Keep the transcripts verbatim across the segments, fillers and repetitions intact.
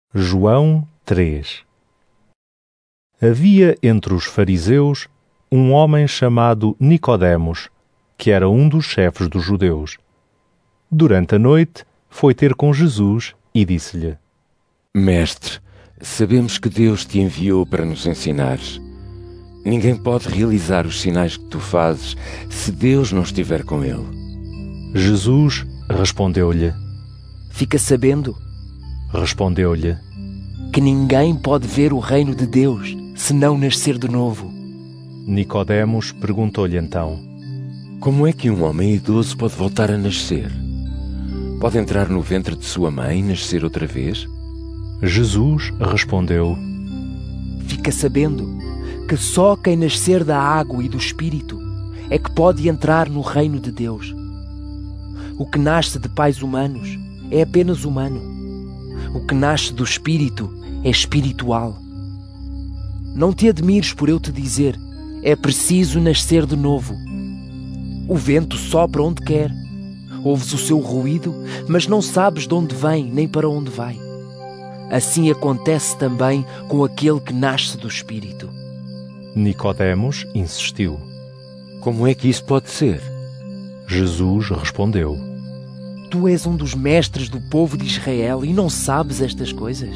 João três. Havia entre os fariseus um homem chamado Nicodemos, que era um dos chefes dos judeus. Durante a noite foi ter com Jesus e disse-lhe: Mestre, sabemos que Deus te enviou para nos ensinar. Ninguém pode realizar os sinais que tu fazes se Deus não estiver com ele. Jesus respondeu-lhe: Fica sabendo Respondeu-lhe: que ninguém pode ver o reino de Deus se não nascer de novo. Nicodemos perguntou-lhe então: Como é que um homem idoso pode voltar a nascer? Pode entrar no ventre de sua mãe e nascer outra vez? Jesus respondeu: Fica sabendo que só quem nascer da água e do Espírito é que pode entrar no reino de Deus. O que nasce de pais humanos é apenas humano. O que nasce do Espírito é espiritual. Não te admires por eu te dizer: é preciso nascer de novo. O vento sopra onde quer. Ouves o seu ruído, mas não sabes de onde vem nem para onde vai. Assim acontece também com aquele que nasce do Espírito. Nicodemos insistiu. Como é que isso pode ser? Jesus respondeu: Tu és um dos mestres do povo de Israel e não sabes estas coisas?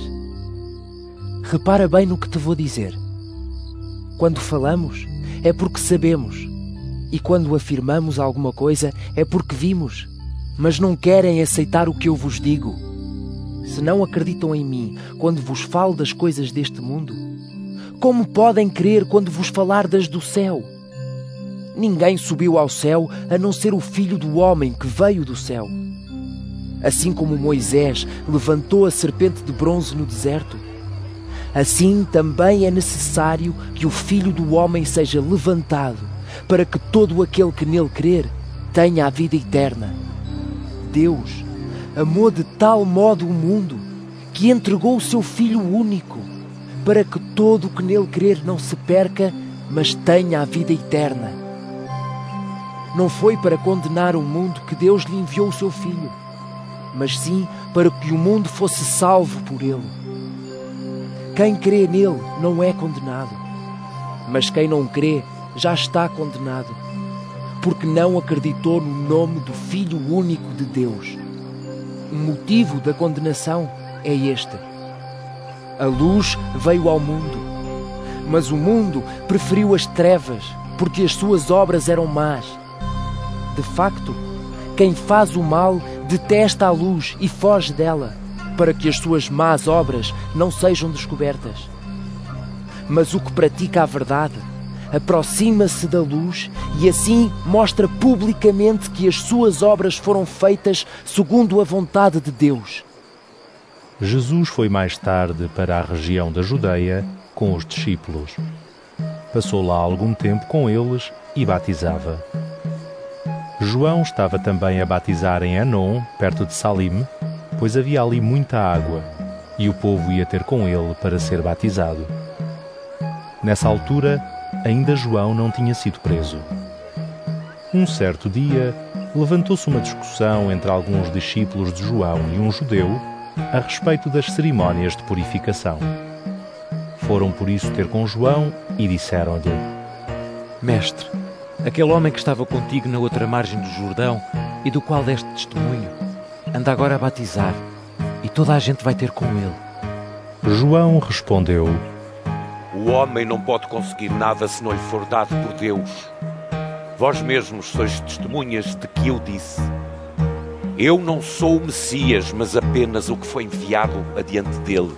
Repara bem no que te vou dizer. Quando falamos, é porque sabemos. E quando afirmamos alguma coisa, é porque vimos. Mas não querem aceitar o que eu vos digo. Se não acreditam em mim quando vos falo das coisas deste mundo, como podem crer quando vos falar das do céu? Ninguém subiu ao céu a não ser o Filho do Homem que veio do céu. Assim como Moisés levantou a serpente de bronze no deserto, assim também é necessário que o Filho do Homem seja levantado, para que todo aquele que nele crer tenha a vida eterna. Deus amou de tal modo o mundo que entregou o seu Filho único, para que todo o que nele crer não se perca, mas tenha a vida eterna. Não foi para condenar o mundo que Deus lhe enviou o seu Filho, mas sim para que o mundo fosse salvo por ele. Quem crê nele não é condenado, mas quem não crê já está condenado, porque não acreditou no nome do Filho único de Deus. O motivo da condenação é este: a luz veio ao mundo, mas o mundo preferiu as trevas, porque as suas obras eram más. De facto, quem faz o mal detesta a luz e foge dela, para que as suas más obras não sejam descobertas. Mas o que pratica a verdade aproxima-se da luz e assim mostra publicamente que as suas obras foram feitas segundo a vontade de Deus. Jesus foi mais tarde para a região da Judeia com os discípulos. Passou lá algum tempo com eles e batizava. João estava também a batizar em Enom, perto de Salim, pois havia ali muita água, e o povo ia ter com ele para ser batizado. Nessa altura, ainda João não tinha sido preso. Um certo dia, levantou-se uma discussão entre alguns discípulos de João e um judeu a respeito das cerimónias de purificação. Foram por isso ter com João e disseram-lhe: Mestre, aquele homem que estava contigo na outra margem do Jordão e do qual deste testemunho, anda agora a batizar, e toda a gente vai ter com ele. João respondeu: O homem não pode conseguir nada se não lhe for dado por Deus. Vós mesmos sois testemunhas de que eu disse: Eu não sou o Messias, mas apenas o que foi enviado adiante dele.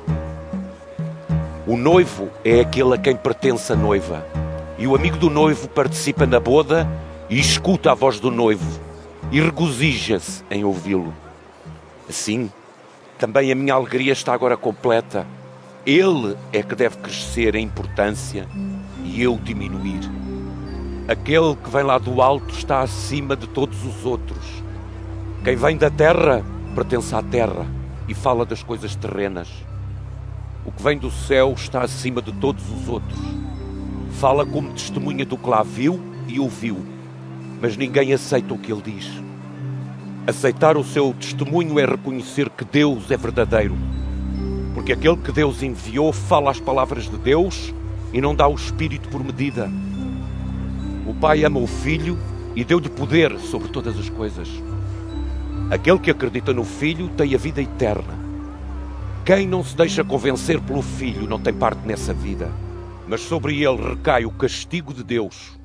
O noivo é aquele a quem pertence a noiva, e o amigo do noivo participa na boda e escuta a voz do noivo e regozija-se em ouvi-lo. Assim, também a minha alegria está agora completa. Ele é que deve crescer em importância e eu diminuir. Aquele que vem lá do alto está acima de todos os outros. Quem vem da terra pertence à terra e fala das coisas terrenas. O que vem do céu está acima de todos os outros. Fala como testemunha do que lá viu e ouviu, mas ninguém aceita o que ele diz. Aceitar o seu testemunho é reconhecer que Deus é verdadeiro, Porque aquele que Deus enviou fala as palavras de Deus e não dá o Espírito por medida. O Pai ama o Filho e deu-lhe poder sobre todas as coisas. Aquele que acredita no Filho tem a vida eterna. Quem não se deixa convencer pelo Filho não tem parte nessa vida, mas sobre ele recai o castigo de Deus.